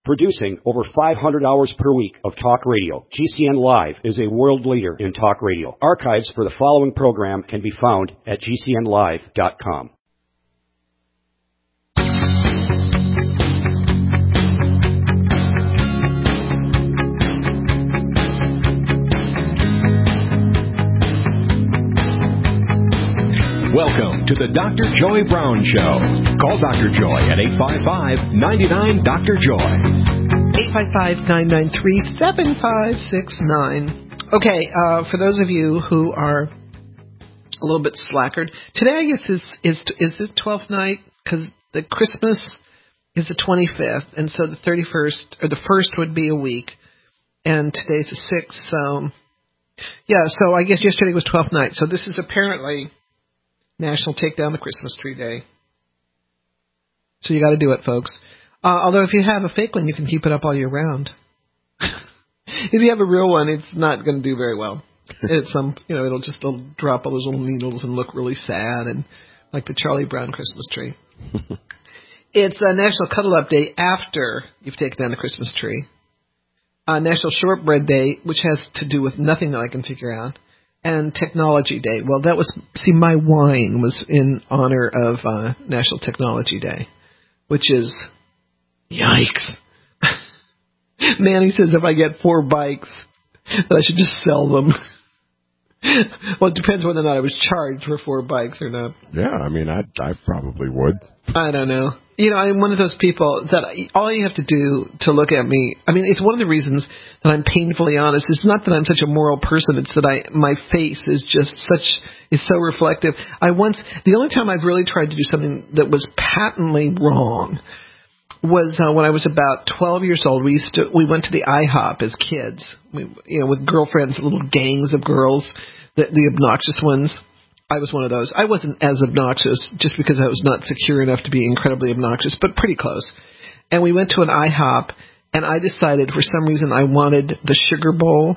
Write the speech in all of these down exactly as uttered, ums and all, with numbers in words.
Producing over five hundred hours per week of talk radio, G C N Live is a world leader in talk radio. Archives for the following program can be found at G C N live dot com. Welcome to the Doctor Joy Brown Show. Call Doctor Joy at eight five five, nine nine, Doctor Joy. eight five five, nine nine three, seven five six nine. Okay, uh, for those of you who are a little bit slackered, today I guess is is is the twelfth night, because the Christmas is the twenty-fifth, and so the thirty-first, or the first would be a week, and today's the sixth, so, yeah, so I guess yesterday was twelfth night, so this is apparently National Take Down the Christmas Tree Day. So you got to do it, folks. Uh, although if you have a fake one, you can keep it up all year round. If you have a real one, it's not going to do very well. It's some, you know, it'll just it'll drop all those little needles and look really sad, and like the Charlie Brown Christmas tree. It's a National Cuddle Up Day after you've taken down the Christmas tree. Uh, National Shortbread Day, which has to do with nothing that I can figure out. And Technology Day. Well, that was, see, my wine was in honor of uh, National Technology Day, which is, yikes. Manny says if I get four bikes, that I should just sell them. Well, it depends whether or not I was charged for four bikes or not. Yeah, I mean, I I probably would. I don't know. You know, I'm one of those people that all you have to do to look at me, I mean, it's one of the reasons that I'm painfully honest. It's not that I'm such a moral person. It's that I my face is just such, is so reflective. I once, the only time I've really tried to do something that was patently wrong was uh, when I was about twelve years old. We used to, we went to the IHOP as kids, we, you know, with girlfriends, little gangs of girls, the, the obnoxious ones. I was one of those. I wasn't as obnoxious just because I was not secure enough to be incredibly obnoxious, but pretty close. And we went to an IHOP, and I decided for some reason I wanted the sugar bowl.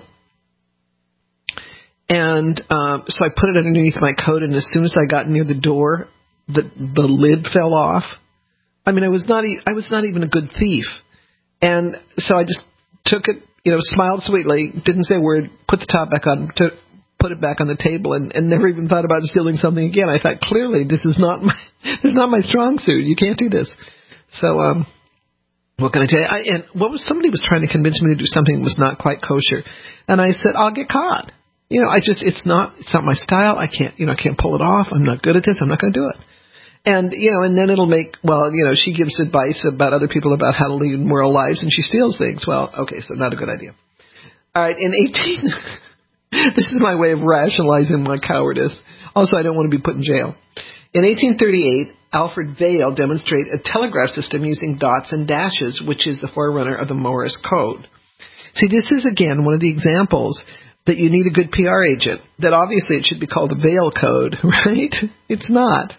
And um, so I put it underneath my coat, and as soon as I got near the door, the the lid fell off. I mean, I was not e- I was not even a good thief. And so I just took it, you know, smiled sweetly, didn't say a word, put the top back on, took, put it back on the table, and, and never even thought about stealing something again. I thought, clearly, this is not my this is not my strong suit. You can't do this. So, um, what can I tell you? I, and what was somebody was trying to convince me to do something that was not quite kosher, and I said, I'll get caught. You know, I just it's not it's not my style. I can't you know I can't pull it off. I'm not good at this. I'm not going to do it. And, you know, and then it'll make, well, you know, she gives advice about other people about how to lead moral lives, and she steals things. Well, okay, so not a good idea. All right, in eighteen, this is my way of rationalizing my cowardice. Also, I don't want to be put in jail. In eighteen thirty-eight, Alfred Vail demonstrated a telegraph system using dots and dashes, which is the forerunner of the Morse code. See, this is, again, one of the examples that you need a good P R agent, that obviously it should be called the Vail code, right? It's not.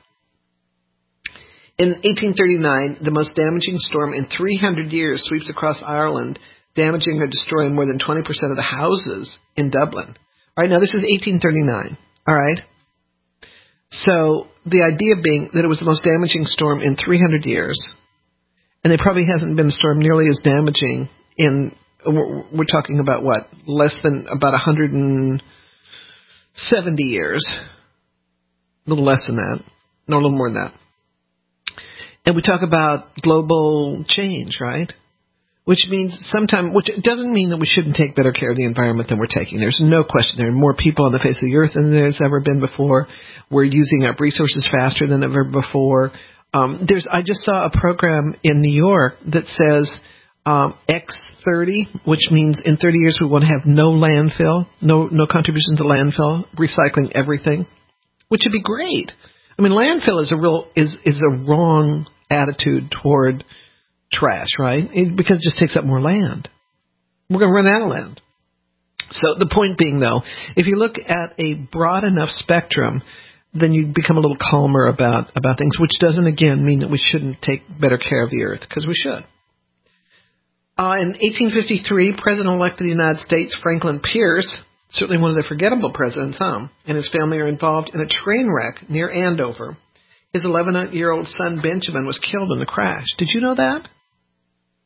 In eighteen thirty-nine, the most damaging storm in three hundred years sweeps across Ireland, damaging or destroying more than twenty percent of the houses in Dublin. All right, now this is eighteen thirty-nine, all right? So the idea being that it was the most damaging storm in three hundred years, and there probably hasn't been a storm nearly as damaging in, we're, we're talking about what, less than about one hundred seventy years, a little less than that, no, a little more than that. And we talk about global change, right? Which means sometimes, which doesn't mean that we shouldn't take better care of the environment than we're taking. There's no question. There are more people on the face of the earth than there's ever been before. We're using up resources faster than ever before. Um, there's, I just saw a program in New York that says um, X thirty, which means in thirty years we want to have no landfill, no no contributions to landfill, recycling everything, which would be great. I mean, landfill is a real is is a wrong attitude toward trash, right? It, because it just takes up more land. We're going to run out of land. So the point being, though, if you look at a broad enough spectrum, then you become a little calmer about, about things, which doesn't, again, mean that we shouldn't take better care of the earth, because we should. Uh, in eighteen fifty-three, President-elect of the United States, Franklin Pierce, certainly one of the forgettable presidents, huh? And his family are involved in a train wreck near Andover. His eleven-year-old son, Benjamin, was killed in the crash. Did you know that?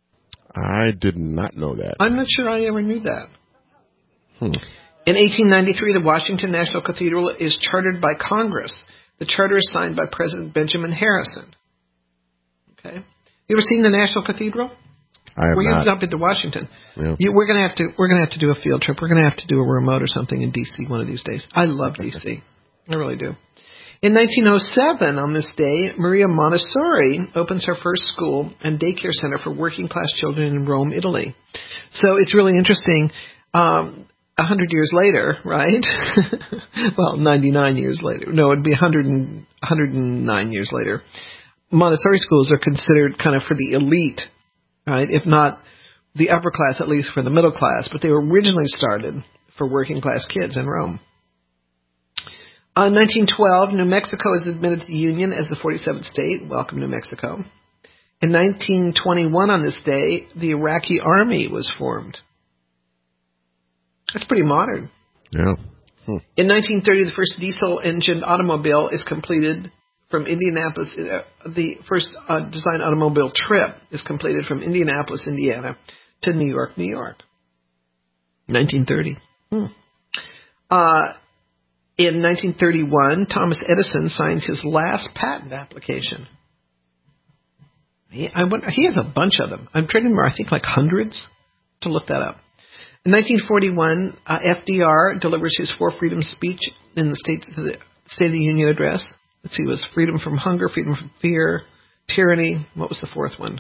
I did not know that. I'm not sure I ever knew that. Hmm. In eighteen ninety-three, the Washington National Cathedral is chartered by Congress. The charter is signed by President Benjamin Harrison. Okay. You ever seen the National Cathedral? I have We're not. going to jump into Washington. Yeah. You, we're going to have to. We're going to have to do a field trip. We're going to have to do a remote or something in D C one of these days. I love D C. I really do. In nineteen oh seven, on this day, Maria Montessori opens her first school and daycare center for working-class children in Rome, Italy. So it's really interesting. Um, A hundred years later, right? Well, ninety-nine years later. No, it'd be a hundred and one hundred nine years later. Montessori schools are considered kind of for the elite, right? If not the upper class, at least for the middle class. But they were originally started for working class kids in Rome. In nineteen twelve, New Mexico is admitted to the Union as the forty-seventh state. Welcome, New Mexico. In nineteen twenty-one, on this day, the Iraqi army was formed. That's pretty modern. Yeah. Hmm. In nineteen thirty, the first diesel-engined automobile is completed from Indianapolis. Uh, the first uh, design automobile trip is completed from Indianapolis, Indiana, to New York, New York. nineteen thirty. Hmm. Uh, in nineteen thirty-one, Thomas Edison signs his last patent application. He, I wonder, he has a bunch of them. I'm trying to remember, I think like hundreds. To look that up. In nineteen forty-one, uh, F D R delivers his Four Freedoms speech in the State, the State of the Union address. Let's see, it was freedom from hunger, freedom from fear, tyranny. What was the fourth one?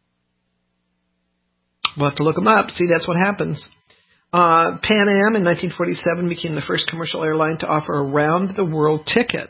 We'll have to look them up. See, that's what happens. Uh, Pan Am in nineteen forty-seven became the first commercial airline to offer a round-the-world ticket.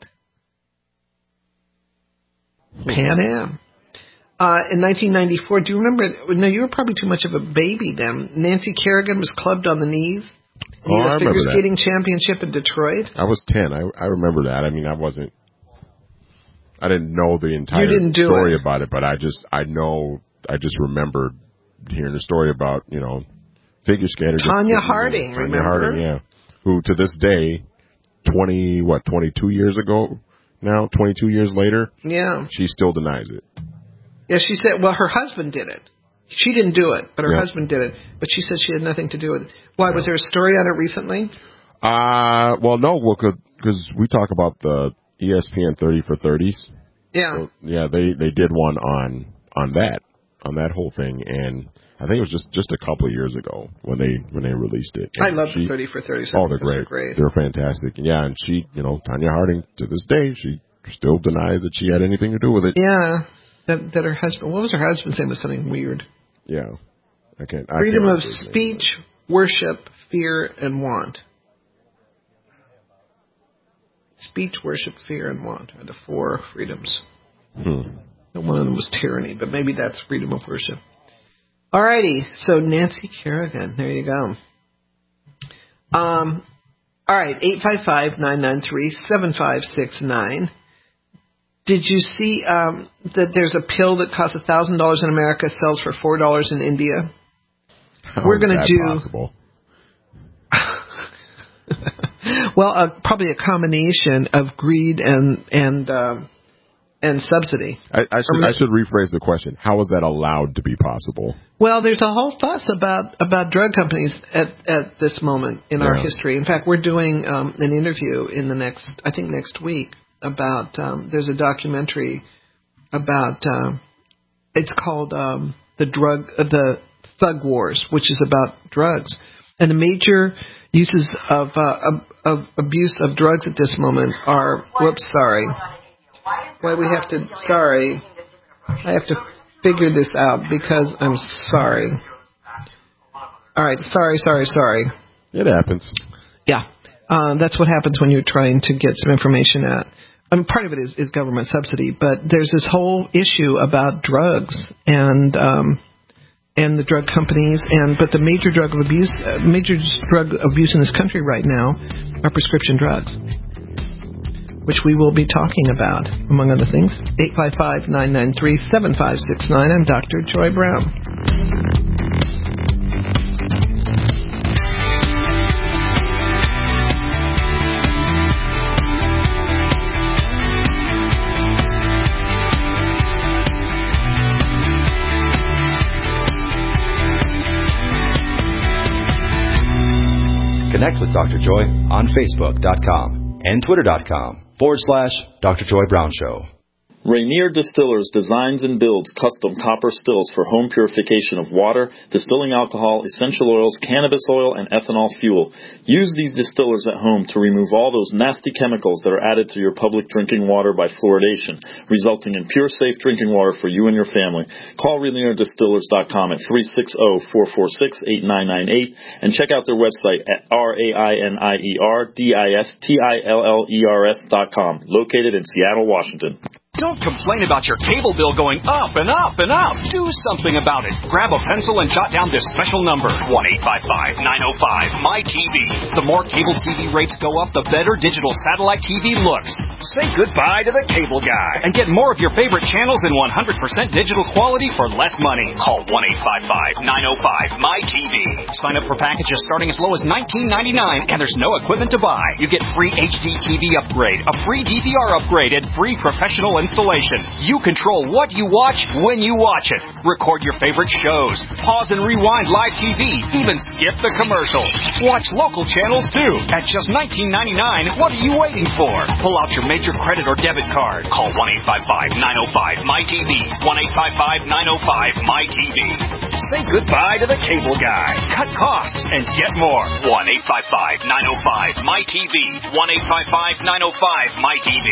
Pan Am. Uh, in nineteen ninety-four, do you remember? No, you were probably too much of a baby then. Nancy Kerrigan was clubbed on the knees in Oh, the I figure remember that. skating championship in Detroit. I was ten. I I remember that. I mean, I wasn't. I didn't know the entire You didn't do story it. about it, but I just I know I just remembered hearing the story about you know figure skater Tanya Harding, Tanya remember? Harding, yeah, who to this day, twenty what twenty two years ago now, twenty two years later, Yeah. she still denies it. Yeah, she said, well, her husband did it. She didn't do it, but her Yeah. husband did it. But she said she had nothing to do with it. Why, was there a story on it recently? Uh, well, no, well, because we talk about the E S P N thirty for thirties. Yeah. So, yeah, they, they did one on on that on that whole thing, and I think it was just, just a couple of years ago when they when they released it. I And love she, the thirty for thirty. Oh, they're They're great. great. They're fantastic. Yeah, and she, you know, Tanya Harding to this day, she still denies that she had anything to do with it. Yeah. That, that her husband, what was her husband's name? Was something weird. Yeah, I can't. I Freedom can't of remember his name. speech, worship, fear, and want. Speech, worship, fear, and want are the four freedoms. Hmm. And one of them was tyranny, but maybe that's freedom of worship. Alrighty, so Nancy Kerrigan, there you go. Um, all right, eight five five, nine nine three, seven five six nine. Did you see um, that there's a pill that costs one thousand dollars in America, sells for four dollars in India? How We're is gonna that do- possible? Well, uh, probably a combination of greed and and um, and subsidy. I, I should Or- I should rephrase the question. How is that allowed to be possible? Well, there's a whole fuss about, about drug companies at, at this moment in our Yeah. history. In fact, we're doing um, an interview in the next, I think next week, about, um, there's a documentary about, um, it's called um, the drug, uh, the Thug Wars, which is about drugs. And the major uses of, uh, of, of abuse of drugs at this moment are, whoops, sorry. Why we have to, sorry, I have to figure this out because I'm sorry. All right, sorry, sorry, sorry. It happens. Yeah, uh, that's what happens when you're trying to get some information out. I mean, part of it is, is government subsidy, but there's this whole issue about drugs and um, and the drug companies, and but the major drug abuse, uh, major drug abuse in this country right now are prescription drugs, which we will be talking about, among other things. eight five five, nine nine three, seven five six nine. I'm Doctor Joy Brown. Connect with Doctor Joy on Facebook dot com and Twitter.com forward slash Dr. Joy Brown Show. Rainier Distillers designs and builds custom copper stills for home purification of water, distilling alcohol, essential oils, cannabis oil, and ethanol fuel. Use these distillers at home to remove all those nasty chemicals that are added to your public drinking water by fluoridation, resulting in pure, safe drinking water for you and your family. Call Rainier Distillers dot com at three six zero, four four six, eight nine nine eight and check out their website at R A I N I E R D I S T I L L E R S dot com, located in Seattle, Washington. Don't complain about your cable bill going up and up and up. Do something about it. Grab a pencil and jot down this special number, one eight five five, nine oh five, M Y T V. The more cable T V rates go up, the better digital satellite T V looks. Say goodbye to the cable guy and get more of your favorite channels in one hundred percent digital quality for less money. Call one eight five five, nine oh five, M Y T V. Sign up for packages starting as low as nineteen ninety-nine, and there's no equipment to buy. You get free H D T V upgrade, a free D V R upgrade, and free professional installation. You control what you watch when you watch it. Record your favorite shows. Pause and rewind live T V. Even skip the commercials. Watch local channels too. At just nineteen ninety-nine, what are you waiting for? Pull out your major credit or debit card. Call one eight five five, nine oh five, M Y T V. one eight five five, nine oh five, M Y T V. Say goodbye to the cable guy. Cut costs and get more. one eight five five, nine oh five, M Y T V. one eight five five, nine oh five, M Y T V.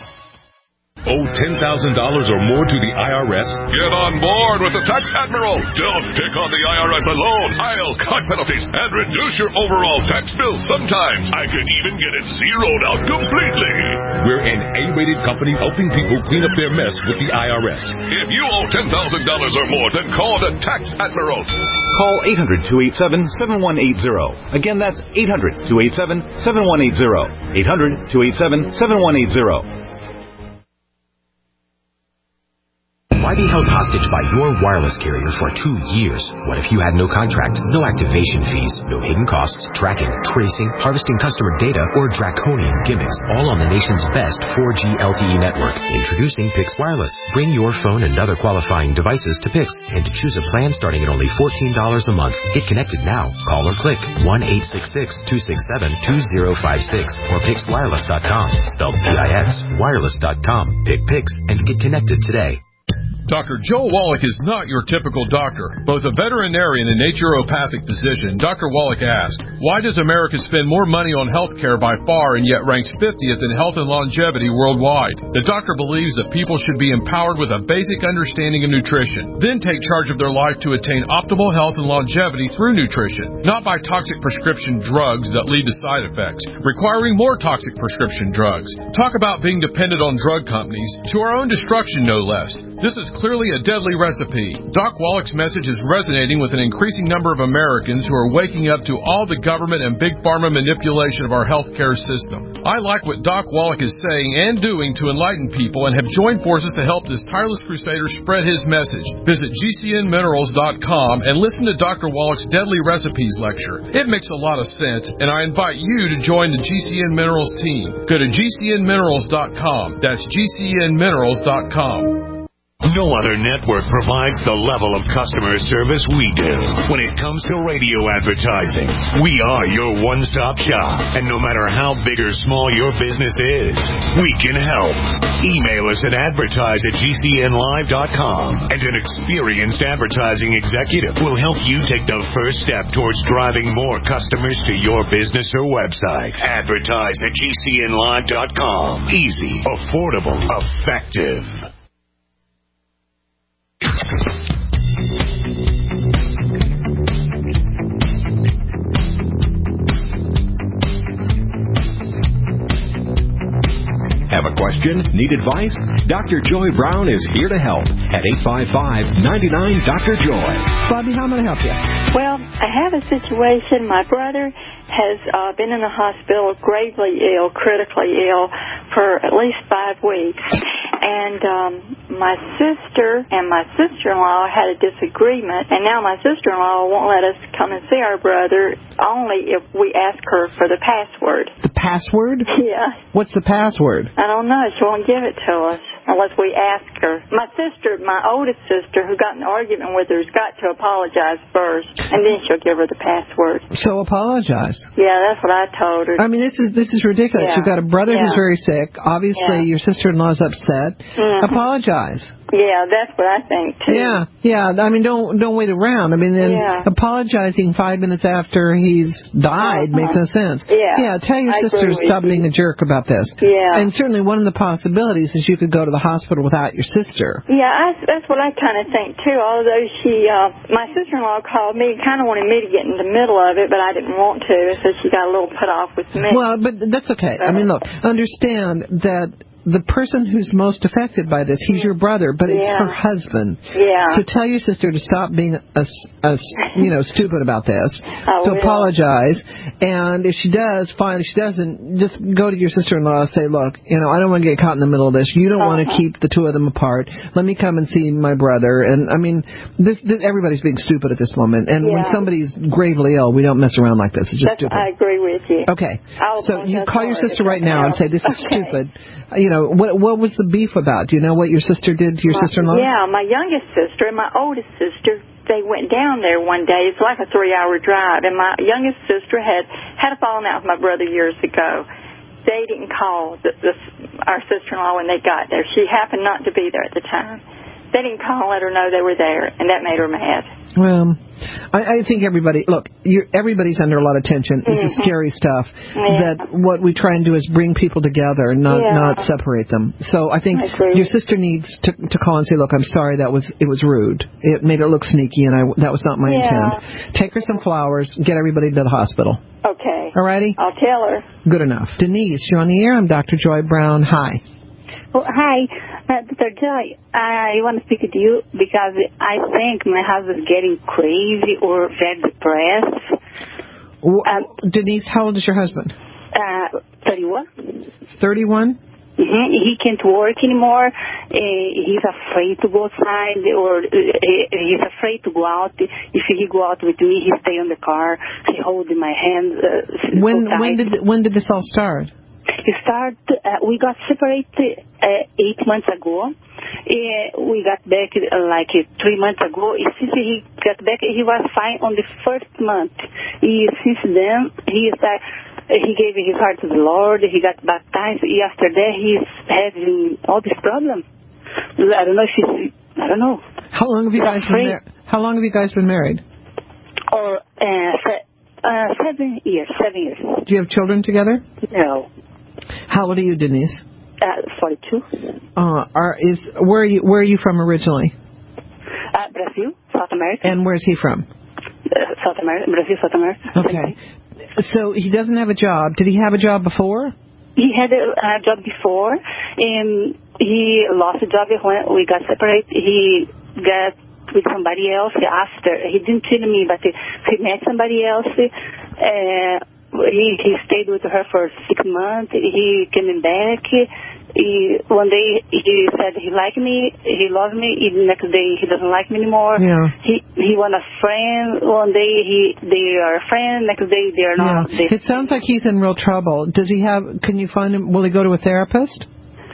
Owe ten thousand dollars or more to the I R S? Get on board with the Tax Admiral. Don't pick on the I R S alone. I'll cut penalties and reduce your overall tax bill. Sometimes I can even get it zeroed out completely. We're an A-rated company helping people clean up their mess with the I R S. If you owe ten thousand dollars or more, then call the Tax Admiral. Call eight hundred, two eight seven, seven one eight zero. Again, that's eight hundred, two eight seven, seven one eight zero. eight hundred, two eight seven, seven one eight zero. Why be held hostage by your wireless carrier for two years? What if you had no contract, no activation fees, no hidden costs, tracking, tracing, harvesting customer data, or draconian gimmicks, all on the nation's best four G L T E network? Introducing Pix Wireless. Bring your phone and other qualifying devices to Pix and to choose a plan starting at only fourteen dollars a month. Get connected now. Call or click one eight six six, two six seven, two zero five six or Pix Wireless dot com. Spelled P I X, wireless dot com. Pick Pix and get connected today. Doctor Joe Wallach is not your typical doctor. Both a veterinarian and naturopathic physician, Doctor Wallach asked, why does America spend more money on health care by far and yet ranks fiftieth in health and longevity worldwide? The doctor believes that people should be empowered with a basic understanding of nutrition, then take charge of their life to attain optimal health and longevity through nutrition, not by toxic prescription drugs that lead to side effects, requiring more toxic prescription drugs. Talk about being dependent on drug companies, to our own destruction no less. This is clearly a deadly recipe. Doc Wallach's message is resonating with an increasing number of Americans who are waking up to all the government and big pharma manipulation of our healthcare system. I like what Doc Wallach is saying and doing to enlighten people and have joined forces to help this tireless crusader spread his message. Visit G C N minerals dot com and listen to Doctor Wallach's Deadly Recipes lecture. It makes a lot of sense, and I invite you to join the G C N Minerals team. Go to G C N minerals dot com. That's G C N minerals dot com. No other network provides the level of customer service we do. When it comes to radio advertising, we are your one-stop shop. And no matter how big or small your business is, we can help. Email us at advertise at G C N live dot com, and an experienced advertising executive will help you take the first step towards driving more customers to your business or website. Advertise at G C N live dot com. Easy, affordable, effective. Have a question? Need advice? Doctor Joy Brown is here to help at eight five five, nine nine, Doctor Joy. Bobby, how may I help you? Well, I have a situation. My brother has uh, been in the hospital gravely ill, critically ill, for at least five weeks. And um, my sister and my sister-in-law had a disagreement, and now my sister-in-law won't let us come and see our brother only if we ask her for the password. The password? Yeah. What's the password? I don't know. She won't give it to us. unless we ask her. My sister, my oldest sister, who got in an argument with her, has got to apologize first, and then she'll give her the password. So apologize. Yeah, that's what I told her. I mean, this is this is ridiculous. Yeah. You've got a brother Yeah. who's very sick. Obviously, Yeah. your sister-in-law's upset. Mm-hmm. Apologize. Yeah, that's what I think too. Yeah, yeah. I mean, don't don't wait around. I mean, then Yeah. apologizing five minutes after he's died Uh-huh. makes no sense. Yeah. Yeah. Tell your I sister agree to with stop you. being a jerk about this. Yeah. And certainly one of the possibilities is you could go to the hospital without your sister. Yeah, I, that's what I kind of think too. Although she, uh, my sister-in-law called me, kind of wanted me to get in the middle of it, but I didn't want to, so she got a little put off with me. Well, but that's okay. I mean, look, understand that the person who's most affected by this, he's your brother, but it's Yeah. her husband. Yeah. So tell your sister to stop being a, a you know, stupid about this. I to will. apologize. And if she does, fine. If she doesn't, just go to your sister-in-law and say, look, you know, I don't want to get caught in the middle of this. You don't Uh-huh. want to keep the two of them apart. Let me come and see my brother. And, I mean, this, this everybody's being stupid at this moment. And when Yeah. somebody's gravely ill, we don't mess around like this. It's just That's, stupid. I agree with you. Okay. I'll So you apologize call your for it sister if right I now and can. say, this is Okay. stupid. You know, what what was the beef about? Do you know what your sister did to your My- sister-in-law? Yeah, my youngest sister and my oldest sister, they went down there one day. It's like a three-hour drive, and my youngest sister had had a falling out with my brother years ago. They didn't call the, the, our sister-in-law when they got there. She happened not to be there at the time. They didn't call and let her know they were there, and that made her mad. Well, I, I think everybody, look, you're, everybody's under a lot of tension. This is Mhm. scary stuff. Yeah. That what we try and do is bring people together and not, Yeah. not separate them. So I think I agree. your sister needs to, to call and say, look, I'm sorry, that was it was rude. It made it look sneaky, and I, that was not my Yeah. intent. Take her some flowers, get everybody to the hospital. Okay. All righty? I'll tell her. Good enough. Denise, you're on the air. I'm Doctor Joy Brown. Hi. Well, hi, uh, Doctor Joy. I want to speak with you because I think my husband is getting crazy or very depressed. Um, Denise, how old is your husband? Uh, thirty-one. thirty-one? Mm-hmm. He can't work anymore. Uh, he's afraid to go outside, or uh, he's afraid to go out. If he go out with me, he stay on the car. He hold my hand. Uh, When so when tight. did when did this all start? He started, uh, we got separated uh, eight months ago. Uh, we got back uh, like uh, three months ago. Uh, Since he got back, he was fine on the first month. He, since then, he started, he gave his heart to the Lord. He got baptized. After that, he's having all this problem. I don't know if he's, I don't know. How long have you guys been mar- How long have you guys been married? Or uh, se- uh, seven years. Seven years. Do you have children together? No. How old are you, Denise? Uh, forty-two. Uh, are is where are you where are you from originally? Uh, Brazil, South America. And where's he from? Uh, South America, Brazil, South America. Okay. So he doesn't have a job. Did he have a job before? He had a, a job before, and he lost a job when we got separated. He got with somebody else after. He didn't tell me, but he, he met somebody else. Uh, he, he stayed with her for six months. He came back. He, one day he said he liked me, he loved me. The next day he doesn't like me anymore. Yeah. He he want a friend. One day he they are a friend. Next day they are not. Yeah. They, It sounds like he's in real trouble. Does he have? Can you find him? Will he go to a therapist?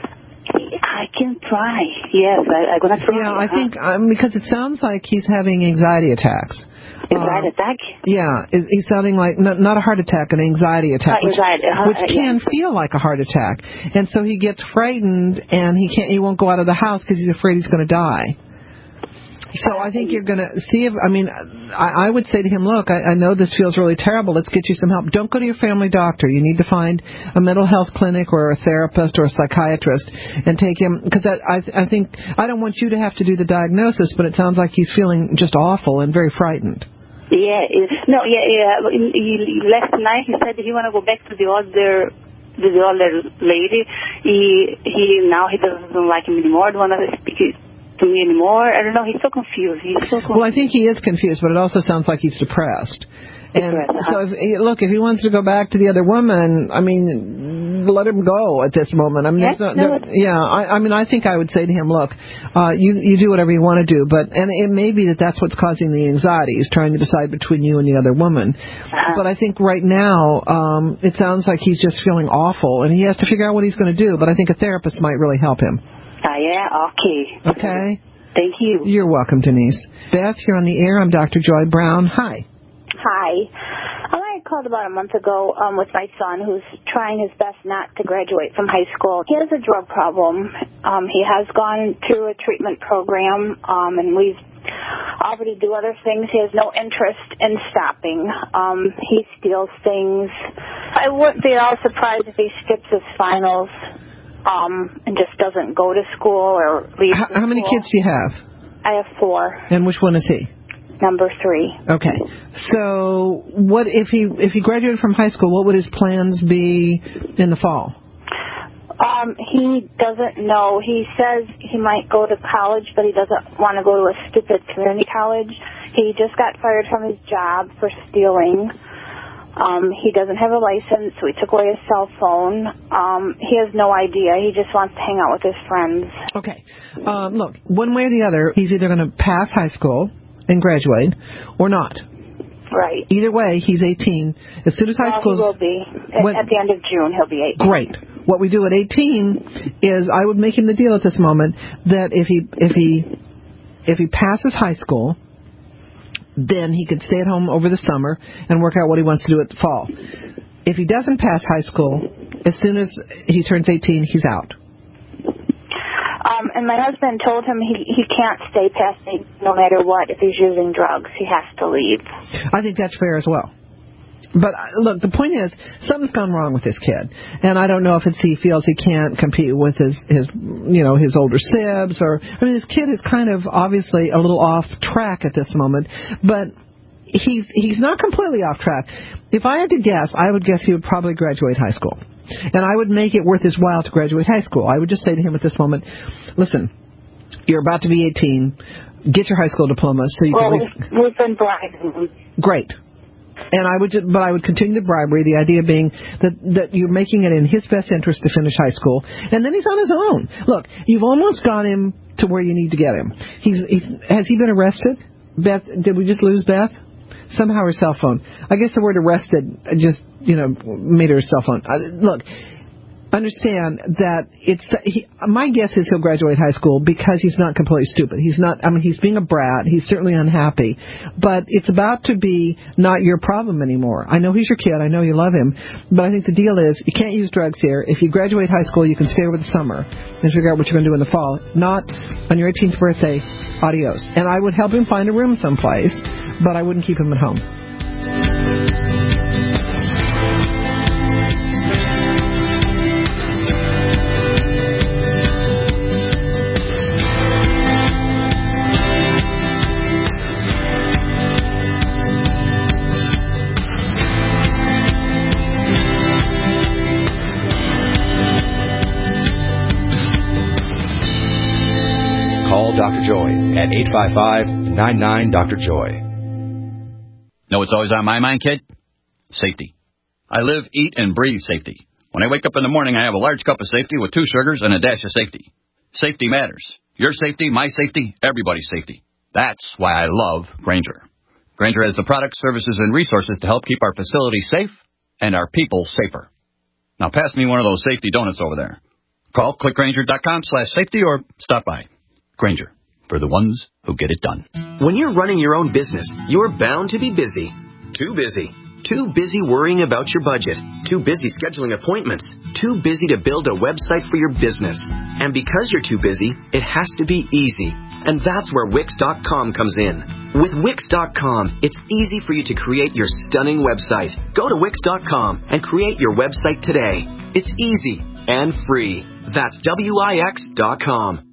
I can try. Yes, I, I'm gonna try. Yeah, I think um, because it sounds like he's having anxiety attacks. Anxiety Um, attack? Yeah, it, he's sounding like not, not a heart attack, an anxiety attack, Uh, which, anxiety, uh, which uh, can yeah. feel like a heart attack. And so he gets frightened, and he can't, he won't go out of the house because he's afraid he's going to die. So I think you're going to see if, I mean, I, I would say to him, look, I, I know this feels really terrible. Let's get you some help. Don't go to your family doctor. You need to find a mental health clinic or a therapist or a psychiatrist and take him, because I, I think, I don't want you to have to do the diagnosis, but it sounds like he's feeling just awful and very frightened. Yeah, it- no, yeah, yeah. He, he, last night he said he want to go back to the other, to the other lady. He, he now he doesn't like him anymore. Don't want to speak to me anymore. I don't know. He's so confused. He's so confused. Well, I think he is confused, but it also sounds like he's depressed. And Depressed, so, if, look, if he wants to go back to the other woman, I mean, let him go at this moment. I mean, Yes, there's not, no, there, yeah, I, I mean, I think I would say to him, look, uh, you you do whatever you want to do, but and it may be that that's what's causing the anxiety. He's trying to decide between you and the other woman. Uh-huh. But I think right now, um, it sounds like he's just feeling awful, and he has to figure out what he's going to do. But I think a therapist might really help him. Ah, yeah, okay. Okay? Thank you. You're welcome, Denise. Beth, you're on the air. I'm Doctor Joy Brown. Hi. Hi. Um, I called about a month ago um, with my son, who's trying his best not to graduate from high school. He has a drug problem. Um, he has gone through a treatment program, um, and we've offered to do other things. He has no interest in stopping. Um, he steals things. I wouldn't be at all surprised if he skips his finals um, and just doesn't go to school or leaves. How, how many kids do you have? I have four. And which one is he? Number three. Okay. So what if he if he graduated from high school, what would his plans be in the fall? Um, he doesn't know. He says he might go to college, but he doesn't want to go to a stupid community college. He just got fired from his job for stealing. Um, he doesn't have a license, so we took away his cell phone. Um, he has no idea. He just wants to hang out with his friends. Okay. Um, look, one way or the other, he's either going to pass high school and graduate or not. Right. Either way, he's eighteen. As soon as high well, school, he will be. At, when, at the end of June, he'll be eighteen. Great. What we do at eighteen is I would make him the deal at this moment that if he if he if he passes high school, then he could stay at home over the summer and work out what he wants to do at the fall. If he doesn't pass high school, as soon as he turns eighteen, he's out. Um, and my husband told him he he can't stay past eight no matter what. If he's using drugs, he has to leave. I think that's fair as well. But look, the point is, something's gone wrong with this kid, and I don't know if it's he feels he can't compete with his his you know his older sibs, or I mean, this kid is kind of obviously a little off track at this moment, but he's he's not completely off track. If I had to guess, I would guess he would probably graduate high school, and I would make it worth his while to graduate high school. I would just say to him at this moment, listen, you're about to be eighteen, get your high school diploma so you well, can. At least... we've been bribing him. Great. And I would, but I would continue the bribery. The idea being that that you're making it in his best interest to finish high school, and then he's on his own. Look, you've almost got him to where you need to get him. He's he, has he been arrested? Beth, did we just lose Beth? Somehow her cell phone. I guess the word arrested just you know made her cell phone. Uh, look. Understand that it's he, my guess is he'll graduate high school because he's not completely stupid. He's not. I mean, he's being a brat. He's certainly unhappy, but it's about to be not your problem anymore. I know he's your kid. I know you love him, but I think the deal is you can't use drugs here. If you graduate high school, you can stay over the summer and figure out what you're going to do in the fall. Not on your eighteenth birthday. Adios. And I would help him find a room someplace, but I wouldn't keep him at home. Call Doctor Joy at eight five five, nine nine, Doctor Joy. Know what's always on my mind, kid? Safety. I live, eat, and breathe safety. When I wake up in the morning, I have a large cup of safety with two sugars and a dash of safety. Safety matters. Your safety, my safety, everybody's safety. That's why I love Grainger. Grainger has the products, services, and resources to help keep our facilities safe and our people safer. Now pass me one of those safety donuts over there. Call clickgrainger.com slash safety or stop by. Grainger, for the ones who get it done. When you're running your own business, you're bound to be busy. Too busy. Too busy worrying about your budget. Too busy scheduling appointments. Too busy to build a website for your business. And because you're too busy, it has to be easy. And that's where Wix dot com comes in. With Wix dot com, it's easy for you to create your stunning website. Go to Wix dot com and create your website today. It's easy and free. That's W I X dot com.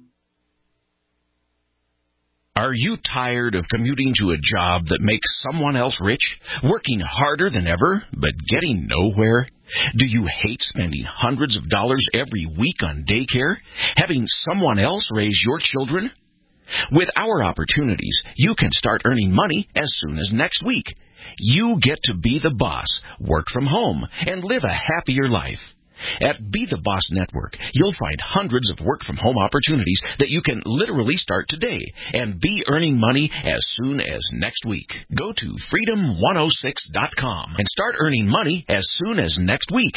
Are you tired of commuting to a job that makes someone else rich, working harder than ever, but getting nowhere? Do you hate spending hundreds of dollars every week on daycare, having someone else raise your children? With our opportunities, you can start earning money as soon as next week. You get to be the boss, work from home, and live a happier life. At Be the Boss Network, you'll find hundreds of work-from-home opportunities that you can literally start today and be earning money as soon as next week. Go to freedom one oh six dot com and start earning money as soon as next week.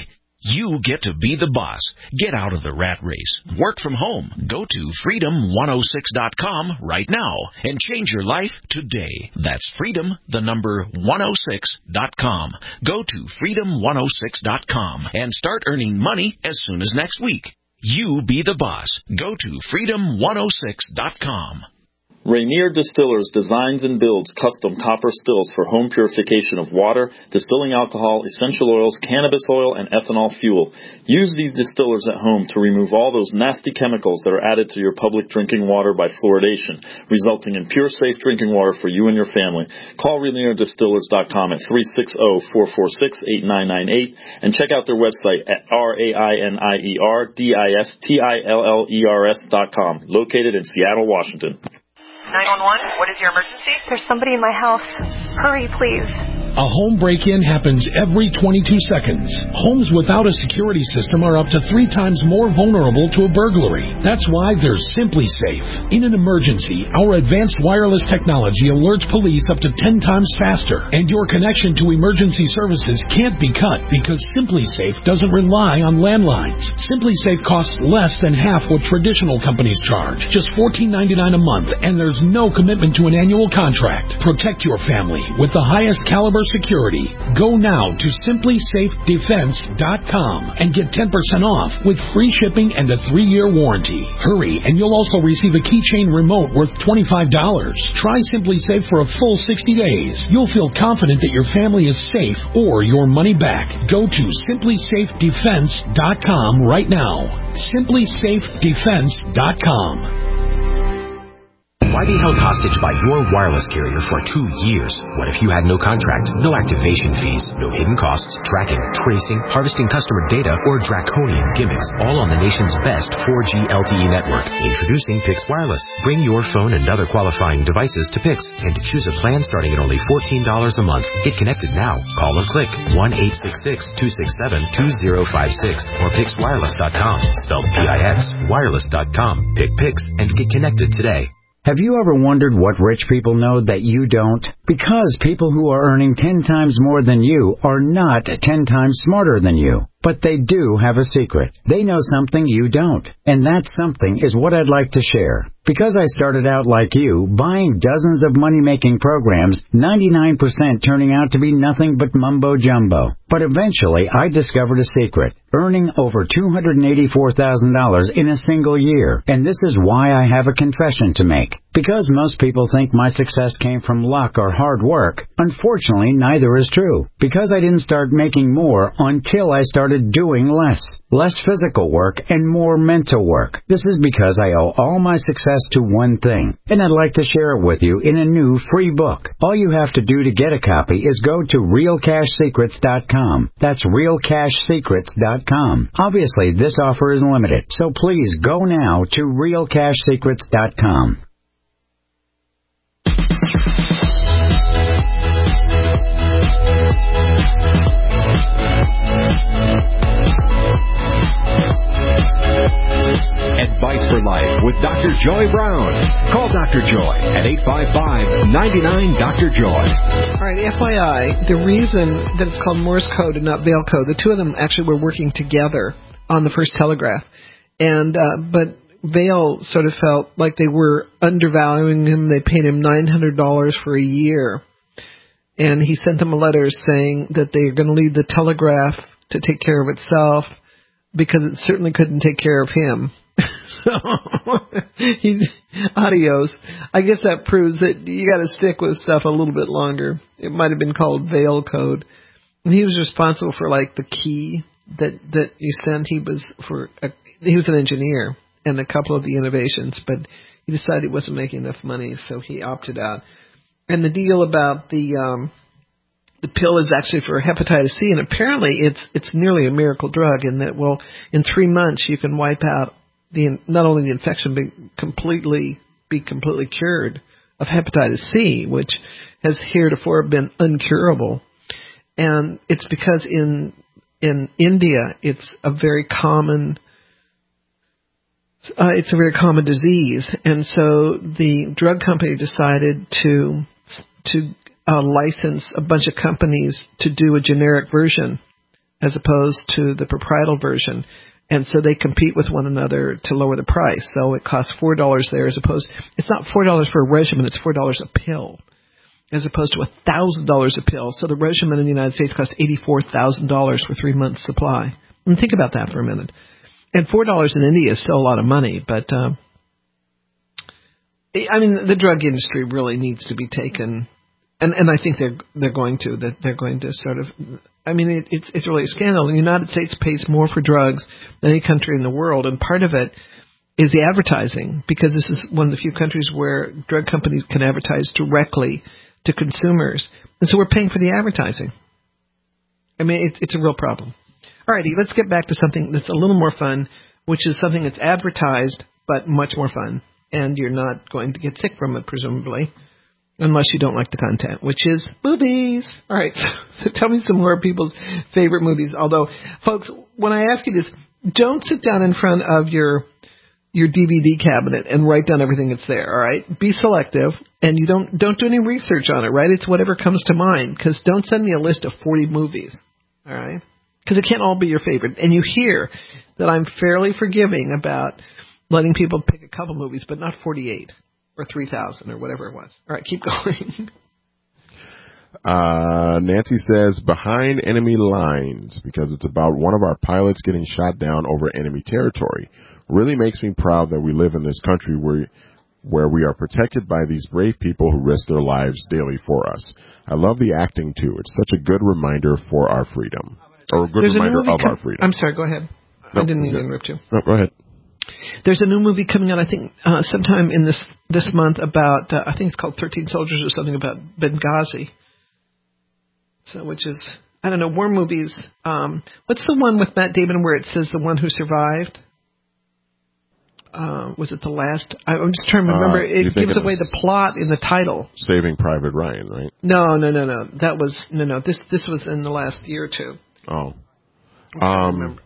You get to be the boss. Get out of the rat race. Work from home. Go to freedom one oh six dot com right now and change your life today. That's freedom, the number one oh six dot com. Go to freedom one oh six dot com and start earning money as soon as next week. You be the boss. Go to freedom one oh six dot com. Rainier Distillers designs and builds custom copper stills for home purification of water, distilling alcohol, essential oils, cannabis oil, and ethanol fuel. Use these distillers at home to remove all those nasty chemicals that are added to your public drinking water by fluoridation, resulting in pure, safe drinking water for you and your family. Call Rainier Distillers dot com at three six zero, four four six, eight nine nine eight and check out their website at R A I N I E R D I S T I L L E R S dot com, located in Seattle, Washington. nine one one, what is your emergency? There's somebody in my house. Hurry, please. A home break-in happens every twenty-two seconds. Homes without a security system are up to three times more vulnerable to a burglary. That's why there's SimpliSafe. In an emergency, our advanced wireless technology alerts police up to ten times faster, and your connection to emergency services can't be cut because SimpliSafe doesn't rely on landlines. SimpliSafe costs less than half what traditional companies charge, just fourteen ninety-nine a month, and there's no commitment to an annual contract. Protect your family with the highest caliber security. Go now to simply safe defense dot com and get ten percent off with free shipping and a three-year warranty. Hurry, and you'll also receive a keychain remote worth twenty-five dollars. Try SimpliSafe for a full sixty days. You'll feel confident that your family is safe or your money back. Go to simply safe defense dot com right now. simply safe defense dot com. Why be held hostage by your wireless carrier for two years? What if you had no contract, no activation fees, no hidden costs, tracking, tracing, harvesting customer data, or draconian gimmicks, all on the nation's best four G L T E network? Introducing Pix Wireless. Bring your phone and other qualifying devices to Pix and choose a plan starting at only fourteen dollars a month. Get connected now. Call or click one eight six six, two six seven, two zero five six or pix wireless dot com. Spelled P I X, wireless dot com. Pick Pix and get connected today. Have you ever wondered what rich people know that you don't? Because people who are earning ten times more than you are not ten times smarter than you. But they do have a secret. They know something you don't. And that something is what I'd like to share. Because I started out like you, buying dozens of money-making programs, ninety-nine percent turning out to be nothing but mumbo-jumbo. But eventually, I discovered a secret, earning over two hundred eighty-four thousand dollars in a single year. And this is why I have a confession to make. Because most people think my success came from luck or hard work, unfortunately, neither is true. Because I didn't start making more until I started doing less. Less physical work and more mental work. This is because I owe all my success to one thing, and I'd like to share it with you in a new free book. All you have to do to get a copy is go to real cash secrets dot com. That's real cash secrets dot com. Obviously, this offer is limited, so please go now to real cash secrets dot com. Advice for Life with Doctor Joy Brown. Call Doctor Joy at eight five five, nine nine, Doctor Joy. All right, F Y I, the reason that it's called Morse code and not Veil code, the two of them actually were working together on the first telegraph. And uh, but Veil sort of felt like they were undervaluing him. They paid him nine hundred dollars for a year. And he sent them a letter saying that they are going to leave the telegraph to take care of itself because it certainly couldn't take care of him. So, he, adios. I guess that proves that you got to stick with stuff a little bit longer. It might have been called Veil code. And he was responsible for like the key that that you sent. He was for a, he was an engineer and a couple of the innovations, but he decided he wasn't making enough money, so he opted out. And the deal about the um, the pill is actually for hepatitis C, and apparently it's it's nearly a miracle drug in that, well, in three months you can wipe out the not only the infection, but completely be completely cured of hepatitis C, which has heretofore been uncurable. And it's because in in India it's a very common uh, it's a very common disease, and so the drug company decided to to uh, license a bunch of companies to do a generic version as opposed to the proprietal version. And so they compete with one another to lower the price. So it costs four dollars there as opposed, it's not four dollars for a regimen, it's four dollars a pill, as opposed to one thousand dollars a pill. So the regimen in the United States costs eighty-four thousand dollars for three months' supply. And think about that for a minute. And four dollars in India is still a lot of money, but, um, I mean, the drug industry really needs to be taken, and, and I think they're they're going to, that they're going to sort of, I mean, it, it's it's really a scandal. The United States pays more for drugs than any country in the world, and part of it is the advertising, because this is one of the few countries where drug companies can advertise directly to consumers, and so we're paying for the advertising. I mean, it's it's a real problem. All righty, let's get back to something that's a little more fun, which is something that's advertised but much more fun, and you're not going to get sick from it, presumably, unless you don't like the content, which is movies. All right, so tell me some more people's favorite movies. Although, folks, when I ask you this, don't sit down in front of your your D V D cabinet and write down everything that's there, all right? Be selective, and you don't don't do any research on it, right? It's whatever comes to mind, because don't send me a list of forty movies, all right? Because it can't all be your favorite. And you hear that I'm fairly forgiving about letting people pick a couple movies, but not forty-eight or three thousand or whatever it was. All right, keep going. uh, Nancy says, Behind Enemy Lines, because it's about one of our pilots getting shot down over enemy territory. Really makes me proud that we live in this country where where we are protected by these brave people who risk their lives daily for us. I love the acting, too. It's such a good reminder for our freedom. Or a good There's reminder a of com- our freedom. I'm sorry, go ahead. No, I didn't mean yeah. to interrupt you. No, go ahead. There's a new movie coming out, I think, uh, sometime in this this month about, uh, I think it's called thirteen Soldiers or something about Benghazi. So, which is, I don't know, war movies. Um, what's the one with Matt Damon where it says the one who survived? Uh, was it the last? I, I'm just trying to remember. Uh, it gives away the plot in the title. Saving Private Ryan, right? No, no, no, no. That was no, no. This this was in the last year or two. Oh, um, remember.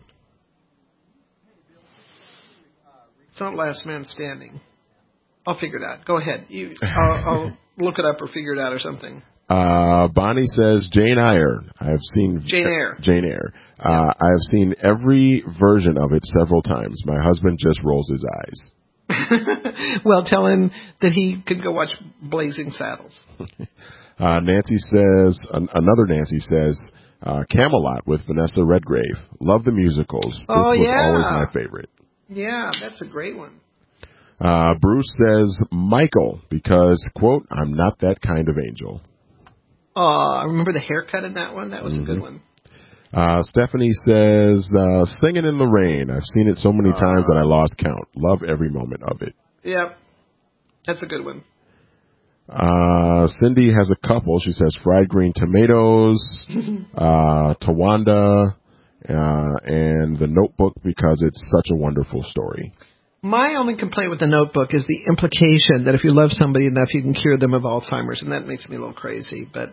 It's not Last Man Standing. I'll figure it out. Go ahead. You, I'll, I'll look it up or figure it out or something. Uh, Bonnie says Jane Eyre. I've seen Jane Eyre. Jane Eyre. Uh, I've seen every version of it several times. My husband just rolls his eyes. Well, tell him that he could go watch Blazing Saddles. uh, Nancy says, an- another Nancy says, uh, Camelot with Vanessa Redgrave. Love the musicals. This oh, was yeah. always my favorite. Yeah, that's a great one. Uh, Bruce says Michael because, quote, I'm not that kind of angel. Oh, I remember the haircut in that one. That was mm-hmm. a good one. Uh, Stephanie says, uh, Singing in the Rain. I've seen it so many uh, times that I lost count. Love every moment of it. Yep. That's a good one. Uh, Cindy has a couple. She says Fried Green Tomatoes, uh, Tawanda, uh, and The Notebook because it's such a wonderful story. My only complaint with The Notebook is the implication that if you love somebody enough, you can cure them of Alzheimer's, and that makes me a little crazy, but...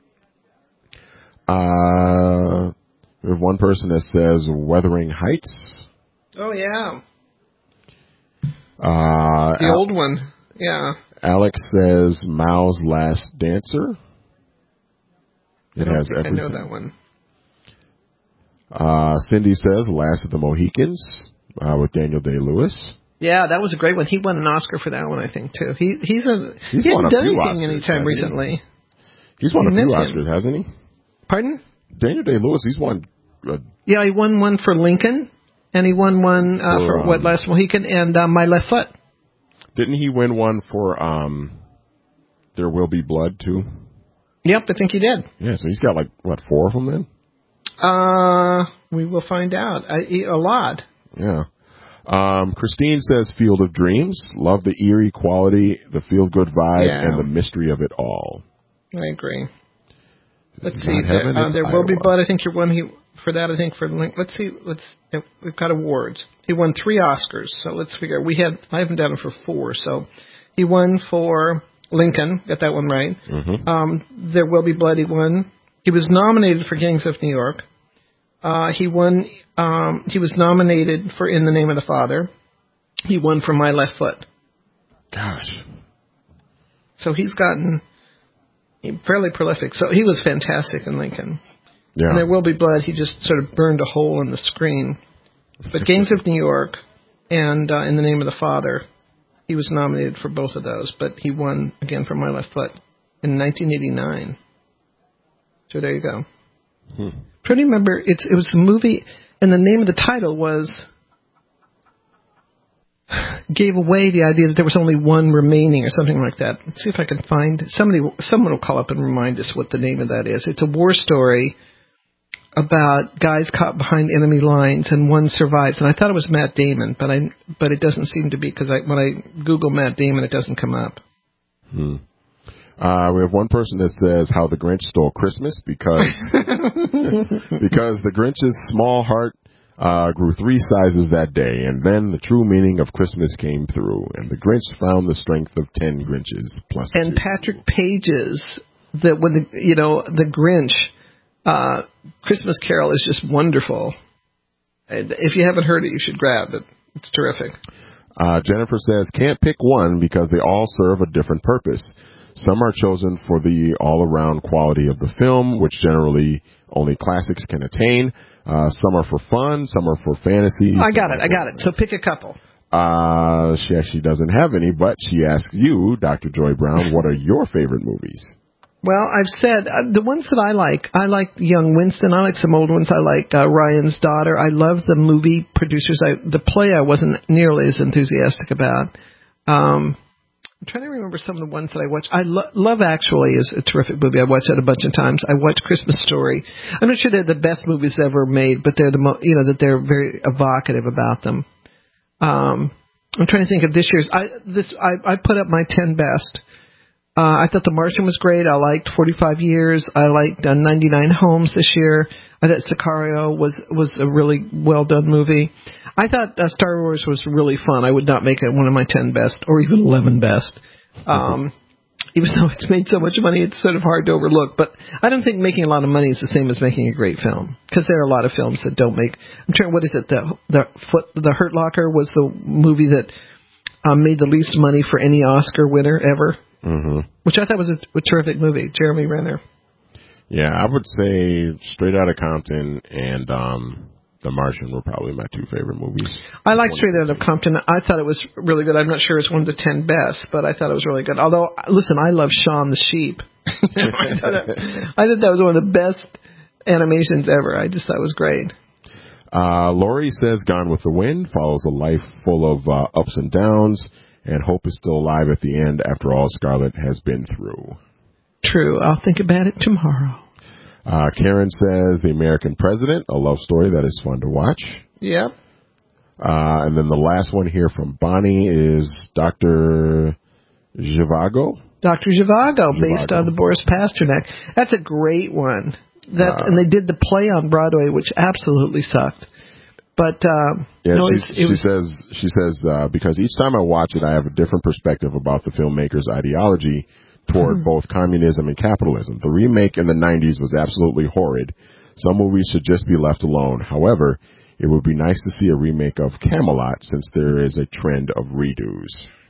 Uh, we have one person that says Wuthering Heights. Oh, yeah. Uh, the Al- old one, yeah. Alex says Mao's Last Dancer. It has everything. I know that one. Uh, Cindy says Last of the Mohicans uh, with Daniel Day-Lewis. Yeah, that was a great one. He won an Oscar for that one, I think, too. He he's a he's he won hasn't a done few anything Oscars, anytime recently. He? He's won you a few Oscars, him. hasn't he? Pardon? Daniel Day-Lewis, he's won. Uh, yeah, he won one for Lincoln, and he won one uh, for, for um, What Last Mohican and uh, My Left Foot. Didn't he win one for um, There Will Be Blood, too? Yep, I think he did. Yeah, so he's got, like, what, four of them then? Uh, we will find out. I, a lot. Yeah. Um, Christine says Field of Dreams. Love the eerie quality, the feel-good vibe, yeah. and the mystery of it all. I agree. Let's it's see. Heaven, there, uh, there will be blood. I think you're one he, for that. I think for let's see. Let's we've got awards. He won three Oscars. So let's figure. We had I haven't done it for four. So he won for Lincoln. Got that one right. Mm-hmm. Um, there will be blood. He won. He was nominated for Gangs of New York. Uh, he won. Um, he was nominated for In the Name of the Father. He won for My Left Foot. Gosh. So he's gotten fairly prolific. So he was fantastic in Lincoln. Yeah. And There Will Be Blood, he just sort of burned a hole in the screen. But Gangs of New York and uh, In the Name of the Father, he was nominated for both of those, but he won again for My Left Foot in nineteen eighty-nine. So there you go. Hmm. Trying to remember, it's, it was the movie, and the name of the title was, gave away the idea that there was only one remaining or something like that. Let's see if I can find, somebody, someone will call up and remind us what the name of that is. It's a war story about guys caught behind enemy lines and one survives. And I thought it was Matt Damon, but I, but it doesn't seem to be, because I, when I Google Matt Damon, it doesn't come up. Hmm. Uh, we have one person that says how the Grinch stole Christmas because because the Grinch's small heart uh, grew three sizes that day, and then the true meaning of Christmas came through, and the Grinch found the strength of ten Grinches plus And two. Patrick Page's, that when the, you know, the Grinch uh, Christmas Carol is just wonderful. And if you haven't heard it, you should grab it. It's terrific. Uh, Jennifer says can't pick one because they all serve a different purpose. Some are chosen for the all-around quality of the film, which generally only classics can attain. Uh, some are for fun, some are for fantasy. I got it, I got it. So pick a couple. Uh, she actually doesn't have any, but she asks you, Doctor Joy Brown, what are your favorite movies? Well, I've said uh, the ones that I like. I like Young Winston. I like some old ones. I like uh, Ryan's Daughter. I love the movie producers. I, the play I wasn't nearly as enthusiastic about. Um, I'm trying to remember some of the ones that I watched. I lo- Love Actually is a terrific movie. I watched that a bunch of times. I watched Christmas Story. I'm not sure they're the best movies ever made, but they're the mo- you know that they're very evocative about them. Um, I'm trying to think of this year's. I this I, I put up my ten best. Uh, I thought The Martian was great. I liked forty-five years. I liked uh, ninety-nine Homes this year. I thought Sicario was was a really well done movie. I thought uh, Star Wars was really fun. I would not make it one of my ten best or even eleven best. Um, even though it's made so much money, it's sort of hard to overlook. But I don't think making a lot of money is the same as making a great film, because there are a lot of films that don't make. I'm trying. What is it? The the foot the Hurt Locker was the movie that um, made the least money for any Oscar winner ever. Mm-hmm. Which I thought was a, a terrific movie. Jeremy Renner. Yeah, I would say Straight Outta Compton and um, The Martian were probably my two favorite movies. I like Straight Outta Compton. I thought it was really good. I'm not sure it's one of the ten best, but I thought it was really good. Although, listen, I love Shaun the Sheep. I, thought that, I thought that was one of the best animations ever. I just thought it was great. Uh, Lori says Gone with the Wind follows a life full of uh, ups and downs, and hope is still alive at the end after all Scarlett has been through. True. I'll think about it tomorrow. Uh, Karen says The American President, a love story that is fun to watch. Yep. Uh, and then the last one here from Bonnie is Doctor Zhivago. Doctor Zhivago, based on the Boris Pasternak. That's a great one. That uh, and they did the play on Broadway, which absolutely sucked. But uh, yeah, no, she, it's, it she was, says she says uh, because each time I watch it, I have a different perspective about the filmmaker's ideology toward mm-hmm. both communism and capitalism. The remake in the nineties was absolutely horrid. Some movies should just be left alone. However, it would be nice to see a remake of Camelot, since there is a trend of redos.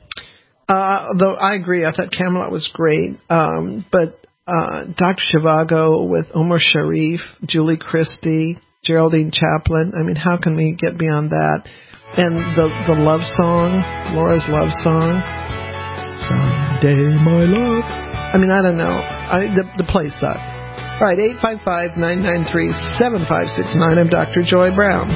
Uh, though I agree, I thought Camelot was great, um, but uh, Doctor Zhivago with Omar Sharif, Julie Christie, Geraldine Chaplin. I mean, how can we get beyond that? And the the love song, Laura's love song, Someday My Love. I mean, I don't know. I, the, the play sucked. All right, eight five five, nine nine three, seven five six nine. I'm Doctor Joy Brown.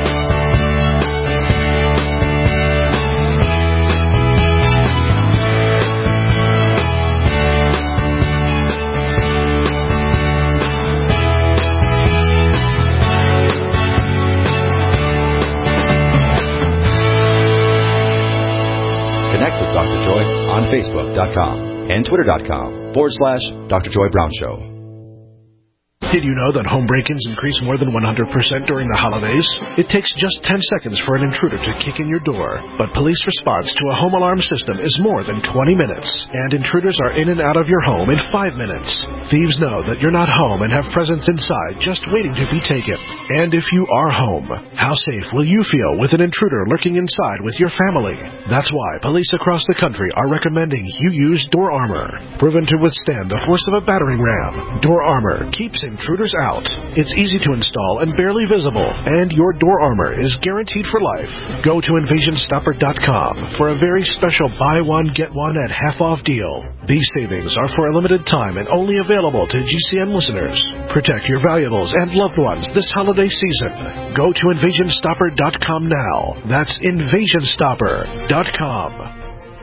Connect with Doctor Joy on Facebook dot com and Twitter dot com forward slash Doctor Joy Brown Show. Did you know that home break-ins increase more than one hundred percent during the holidays? It takes just ten seconds for an intruder to kick in your door, but police response to a home alarm system is more than twenty minutes, and intruders are in and out of your home in five minutes. Thieves know that you're not home and have presents inside just waiting to be taken. And if you are home, how safe will you feel with an intruder lurking inside with your family? That's why police across the country are recommending you use Door Armor. Proven to withstand the force of a battering ram, Door Armor keeps intruders intruders out. It's easy to install and barely visible, and your door armor is guaranteed for life. Go to invasion stopper dot com for a very special buy one, get one at half off deal. These savings are for a limited time and only available to G C N listeners. Protect your valuables and loved ones this holiday season. Go to invasion stopper dot com now. That's invasion stopper dot com.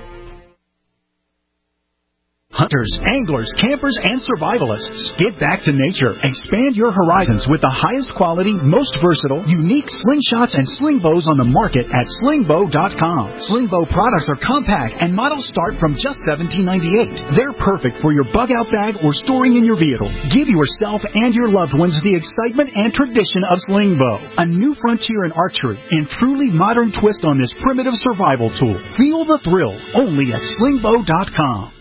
Hunters, anglers, campers, and survivalists. Get back to nature. Expand your horizons with the highest quality, most versatile, unique slingshots and sling bows on the market at sling bow dot com. Sling bow products are compact and models start from just seventeen ninety-eight. They're perfect for your bug-out bag or storing in your vehicle. Give yourself and your loved ones the excitement and tradition of sling bow. A new frontier in archery and truly modern twist on this primitive survival tool. Feel the thrill only at sling bow dot com.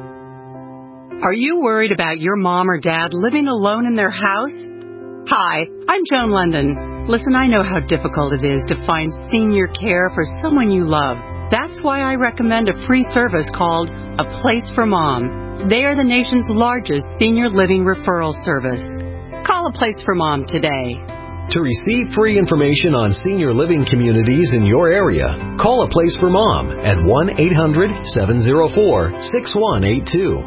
Are you worried about your mom or dad living alone in their house? Hi, I'm Joan London. Listen, I know how difficult it is to find senior care for someone you love. That's why I recommend a free service called A Place for Mom. They are the nation's largest senior living referral service. Call A Place for Mom today. To receive free information on senior living communities in your area, call A Place for Mom at one eight hundred, seven oh four, six one eight two.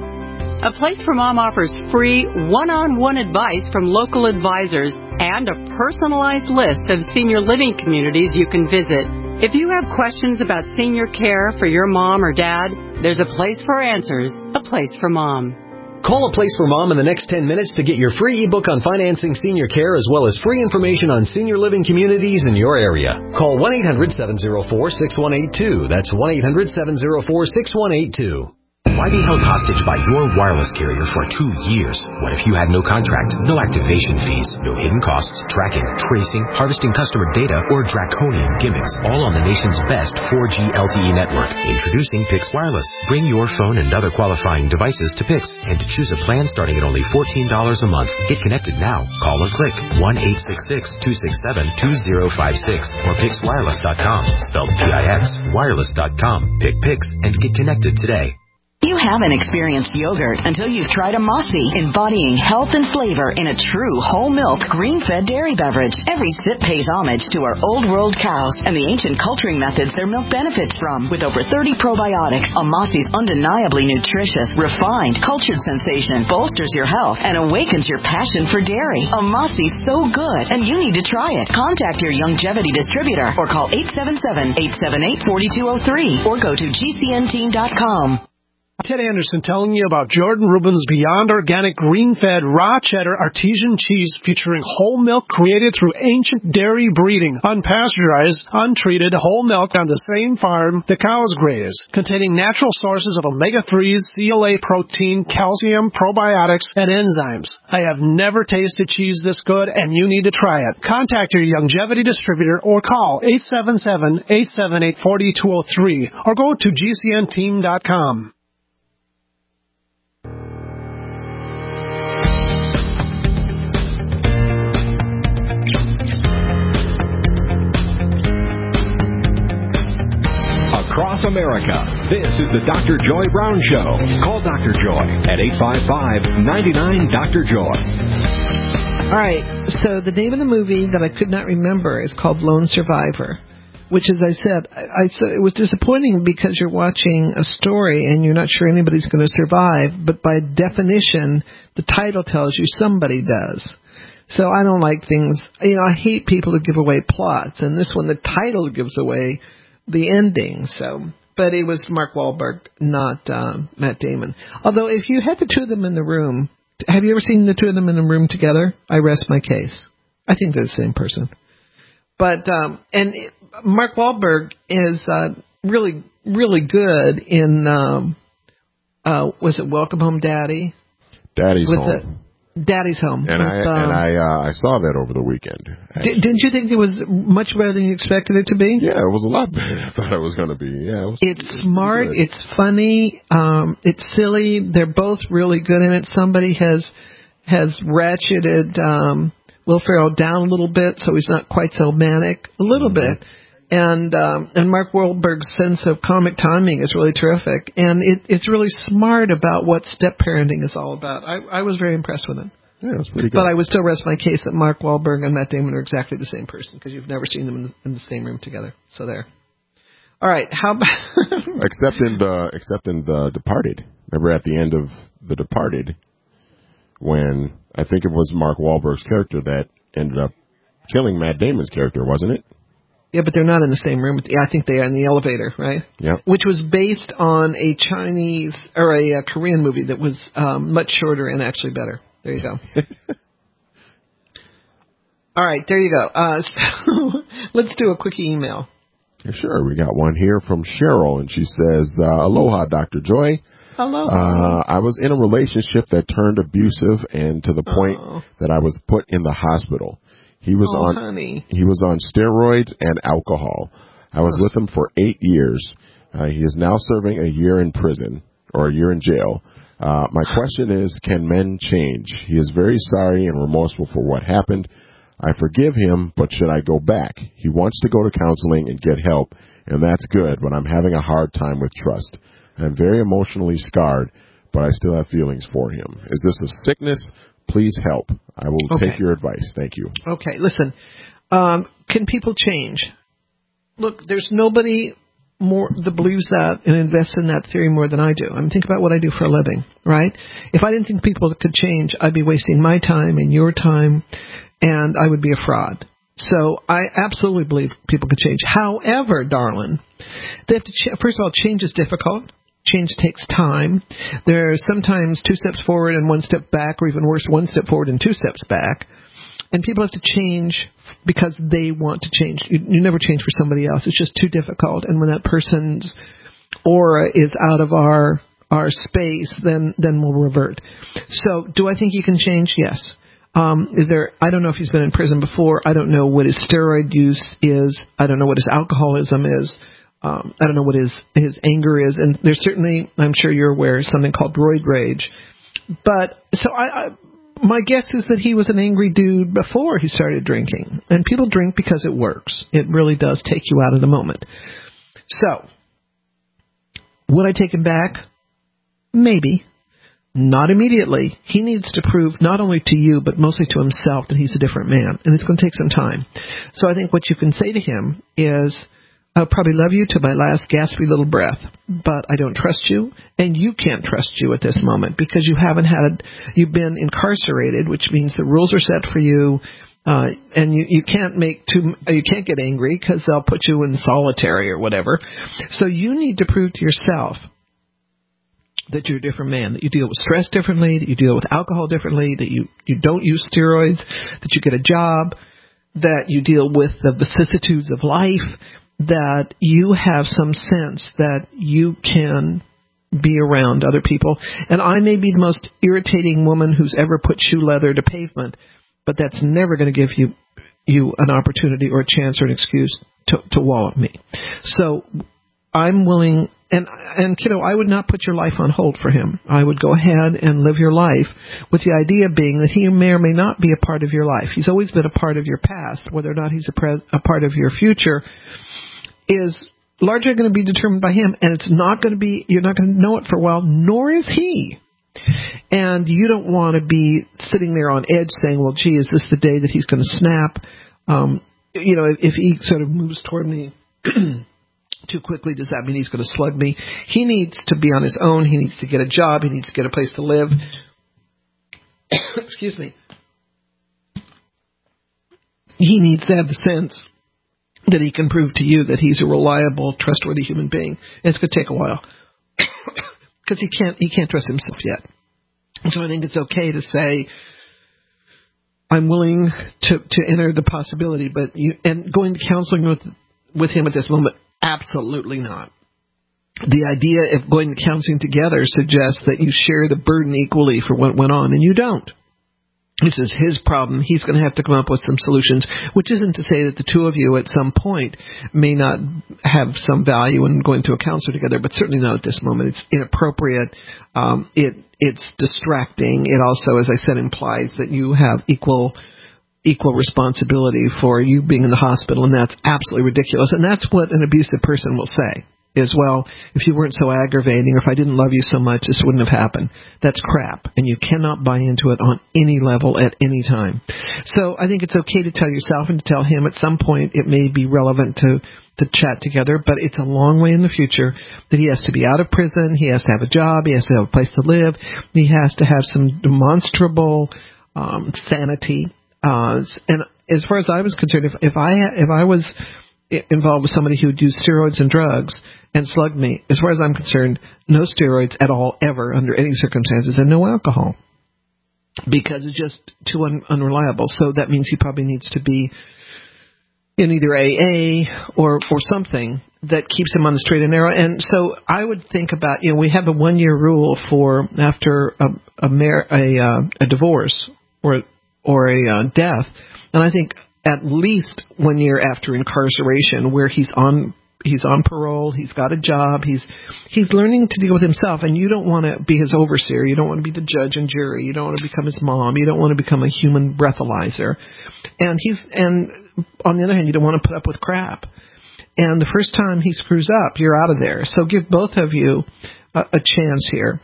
A Place for Mom offers free one-on-one advice from local advisors and a personalized list of senior living communities you can visit. If you have questions about senior care for your mom or dad, there's a place for answers, A Place for Mom. Call A Place for Mom in the next ten minutes to get your free ebook on financing senior care as well as free information on senior living communities in your area. Call one eight hundred, seven oh four, six one eight two. That's one eight hundred, seven oh four, six one eight two. Why be held hostage by your wireless carrier for two years? What if you had no contract, no activation fees, no hidden costs, tracking, tracing, harvesting customer data, or draconian gimmicks, all on the nation's best four G L T E network? Introducing Pix Wireless. Bring your phone and other qualifying devices to Pix and to choose a plan starting at only fourteen dollars a month. Get connected now. Call or click one eight six six, two six seven, two zero five six or pix wireless dot com, spelled P I X, wireless dot com. Pick Pix and get connected today. You haven't experienced yogurt until you've tried a Mossy, embodying health and flavor in a true whole milk, green-fed dairy beverage. Every sip pays homage to our old world cows and the ancient culturing methods their milk benefits from. With over thirty probiotics, a Mossy's undeniably nutritious, refined, cultured sensation bolsters your health and awakens your passion for dairy. A Mossy's so good, and you need to try it. Contact your Youngevity distributor or call eight seven seven, eight seven eight, four two zero three or go to G C N team dot com. Ted Anderson telling you about Jordan Rubin's Beyond Organic Green-Fed Raw Cheddar Artesian Cheese featuring whole milk created through ancient dairy breeding, unpasteurized, untreated whole milk on the same farm the cows graze, containing natural sources of omega threes, C L A protein, calcium, probiotics, and enzymes. I have never tasted cheese this good, and you need to try it. Contact your Youngevity distributor or call eight seven seven, eight seven eight, four two zero three or go to G C N team dot com. Across America, this is the Doctor Joy Brown Show. Call Doctor Joy at eight five five, nine nine, Doctor Joy. All right, so the name of the movie that I could not remember is called Lone Survivor, which, as I said, I, I said it was disappointing because you're watching a story and you're not sure anybody's going to survive, but by definition, the title tells you somebody does. So I don't like things, you know, I hate people who give away plots, and this one, the title gives away the ending. So, but it was Mark Wahlberg, not uh, Matt Damon. Although, if you had the two of them in the room, have you ever seen the two of them in a room together? I rest my case. I think they're the same person. But um, and it, Mark Wahlberg is uh, really, really good in um, uh, was it Welcome Home, Daddy? Daddy's With Home. The, Daddy's Home. And with, I um, and I uh, I saw that over the weekend. Did, didn't you think it was much better than you expected it to be? Yeah, it was a lot better than I thought it was going to be. Yeah, it was, it's it was smart. good. It's funny. Um, it's silly. They're both really good in it. Somebody has has ratcheted um, Will Ferrell down a little bit, so he's not quite so manic. A little mm-hmm. bit. And um, and Mark Wahlberg's sense of comic timing is really terrific, and it, it's really smart about what step parenting is all about. I, I was very impressed with it. Yeah, that's pretty good. But I would still rest my case that Mark Wahlberg and Matt Damon are exactly the same person because you've never seen them in the, in the same room together. So there. All right. How about except in the except in the Departed. Remember at the end of The Departed, when I think it was Mark Wahlberg's character that ended up killing Matt Damon's character, wasn't it? Yeah, but they're not in the same room. Yeah, I think they are in the elevator, right? Yeah. Which was based on a Chinese or a, a Korean movie that was um, much shorter and actually better. There you go. All right, there you go. Uh, so let's do a quick email. Sure, we got one here from Cheryl, and she says, uh, "Aloha, Doctor Joy. Hello. Uh, I was in a relationship that turned abusive, and to the point oh. that I was put in the hospital. He was oh, on honey. he was on steroids and alcohol. I was oh. with him for eight years. Uh, he is now serving a year in prison or a year in jail. Uh, my question is, can men change? He is very sorry and remorseful for what happened. I forgive him, but should I go back? He wants to go to counseling and get help, and that's good, but I'm having a hard time with trust. I'm very emotionally scarred, but I still have feelings for him. Is this a sickness? Please help. I will okay. take your advice. Thank you." Okay, listen. Um, can people change? Look, there's nobody more that believes that and invests in that theory more than I do. I mean, think about what I do for a living, right? If I didn't think people could change, I'd be wasting my time and your time, and I would be a fraud. So I absolutely believe people could change. However, darling, they have to ch- first of all, change is difficult. Change takes time. There's sometimes two steps forward and one step back, or even worse, one step forward and two steps back. And people have to change because they want to change. You, you never change for somebody else. It's just too difficult. And when that person's aura is out of our our space, then then we'll revert. So, do I think he can change? Yes. Um, is there? I don't know if he's been in prison before. I don't know what his steroid use is. I don't know what his alcoholism is. Um, I don't know what his his anger is. And there's certainly, I'm sure you're aware, something called roid rage. But so I, I my guess is that he was an angry dude before he started drinking. And people drink because it works. It really does take you out of the moment. So, would I take him back? Maybe. Not immediately. He needs to prove not only to you, but mostly to himself that he's a different man. And it's going to take some time. So I think what you can say to him is, I'll probably love you to my last gaspy little breath, but I don't trust you, and you can't trust you at this moment because you haven't had, you've been incarcerated, which means the rules are set for you, uh, and you, you can't make too, you can't get angry because they'll put you in solitary or whatever. So you need to prove to yourself that you're a different man, that you deal with stress differently, that you deal with alcohol differently, that you, you don't use steroids, that you get a job, that you deal with the vicissitudes of life, that you have some sense that you can be around other people. And I may be the most irritating woman who's ever put shoe leather to pavement, but that's never going to give you you an opportunity or a chance or an excuse to, to wallop me. So I'm willing, and, and kiddo, I would not put your life on hold for him. I would go ahead and live your life with the idea being that he may or may not be a part of your life. He's always been a part of your past. Whether or not he's a, pre- a part of your future is largely going to be determined by him, and it's not going to be, you're not going to know it for a while, nor is he. And you don't want to be sitting there on edge saying, well, gee, is this the day that he's going to snap? Um, you know, if, if he sort of moves toward me too quickly, does that mean he's going to slug me? He needs to be on his own. He needs to get a job. He needs to get a place to live. Excuse me. He needs to have the sense that he can prove to you that he's a reliable, trustworthy human being. And it's going to take a while because he can't he can't trust himself yet. And so I think it's okay to say, I'm willing to, to enter the possibility, but you, and going to counseling with with him at this moment, absolutely not. The idea of going to counseling together suggests that you share the burden equally for what went on, and you don't. This is his problem. He's going to have to come up with some solutions, which isn't to say that the two of you at some point may not have some value in going to a counselor together, but certainly not at this moment. It's inappropriate. Um, it it's distracting. It also, as I said, implies that you have equal equal responsibility for you being in the hospital, and that's absolutely ridiculous. And that's what an abusive person will say. is, well, if you weren't so aggravating, or if I didn't love you so much, this wouldn't have happened. That's crap, and you cannot buy into it on any level at any time. So I think it's okay to tell yourself and to tell him at some point it may be relevant to, to chat together, but it's a long way in the future that he has to be out of prison, he has to have a job, he has to have a place to live, he has to have some demonstrable um, sanity. Uh, and as far as I was concerned, if, if I if I was involved with somebody who would use steroids and drugs and slugged me, as far as I'm concerned, no steroids at all, ever, under any circumstances, and no alcohol, because it's just too un- unreliable. So that means he probably needs to be in either A A or or something that keeps him on the straight and narrow. And so I would think about, you know, we have a one-year rule for after a a, mar- a, uh, a divorce or or a uh, death, and I think at least one year after incarceration, where he's on he's on parole, he's got a job, he's he's learning to deal with himself, and you don't want to be his overseer, you don't want to be the judge and jury, you don't want to become his mom, you don't want to become a human breathalyzer, and he's and on the other hand, you don't want to put up with crap. And the first time he screws up, you're out of there. So give both of you a, a chance here.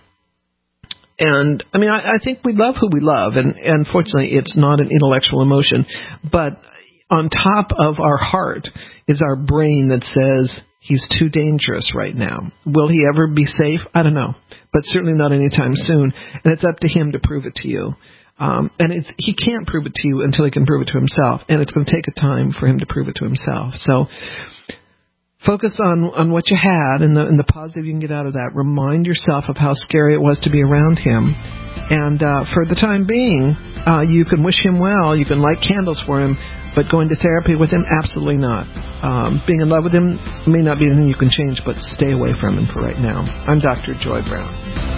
And, I mean, I, I think we love who we love, and, and fortunately it's not an intellectual emotion. But on top of our heart is our brain that says he's too dangerous right now. Will he ever be safe? I don't know. But certainly not anytime soon. And it's up to him to prove it to you. Um, and it's, he can't prove it to you until he can prove it to himself. And it's going to take a time for him to prove it to himself. So focus on, on what you had and the, and the positive you can get out of that. Remind yourself of how scary it was to be around him. And uh, for the time being, uh, you can wish him well. You can light candles for him. But going to therapy with him, absolutely not. Um, being in love with him may not be anything you can change, but stay away from him for right now. I'm Doctor Joy Brown.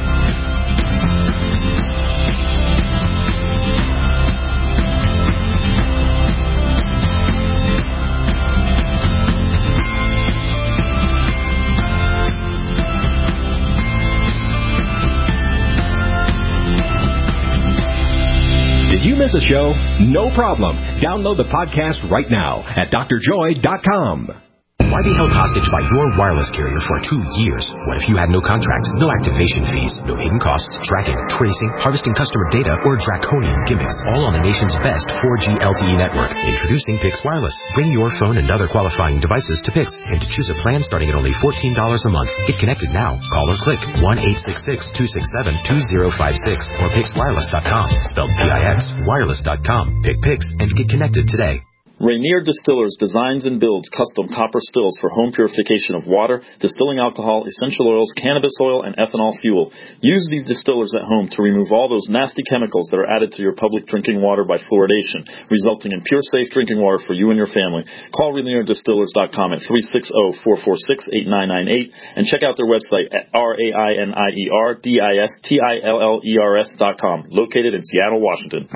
Did you miss a show? No problem. Download the podcast right now at D R joy dot com. Why be held hostage by your wireless carrier for two years? What if you had no contract, no activation fees, no hidden costs, tracking, tracing, harvesting customer data, or draconian gimmicks, all on the nation's best four G L T E network? Introducing Pix Wireless. Bring your phone and other qualifying devices to Pix, and to choose a plan starting at only fourteen dollars a month. Get connected now. Call or click one eight six six, two six seven, two zero five six or pix wireless dot com. Spelled P I X, wireless dot com. Pick Pix and get connected today. Rainier Distillers designs and builds custom copper stills for home purification of water, distilling alcohol, essential oils, cannabis oil, and ethanol fuel. Use these distillers at home to remove all those nasty chemicals that are added to your public drinking water by fluoridation, resulting in pure, safe drinking water for you and your family. Call Rainier Distillers dot com at three six zero, four four six, eight nine nine eight and check out their website at R A I N I E R D I S T I L L E R S dot com, located in Seattle, Washington.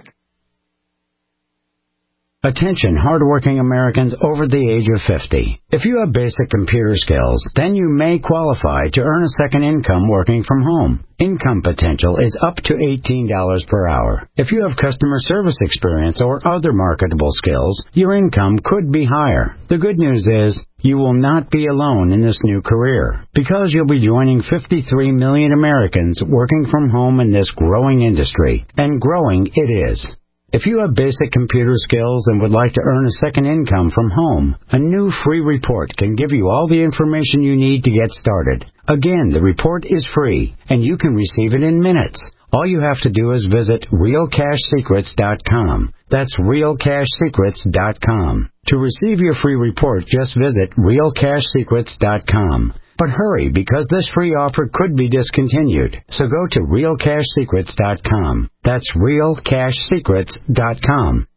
Attention, hardworking Americans over the age of fifty. If you have basic computer skills, then you may qualify to earn a second income working from home. Income potential is up to eighteen dollars per hour. If you have customer service experience or other marketable skills, your income could be higher. The good news is, you will not be alone in this new career, because you'll be joining fifty-three million Americans working from home in this growing industry. And growing it is. If you have basic computer skills and would like to earn a second income from home, a new free report can give you all the information you need to get started. Again, the report is free, and you can receive it in minutes. All you have to do is visit real cash secrets dot com. That's real cash secrets dot com. To receive your free report, just visit real cash secrets dot com. But hurry, because this free offer could be discontinued. So go to real cash secrets dot com. That's real cash secrets dot com.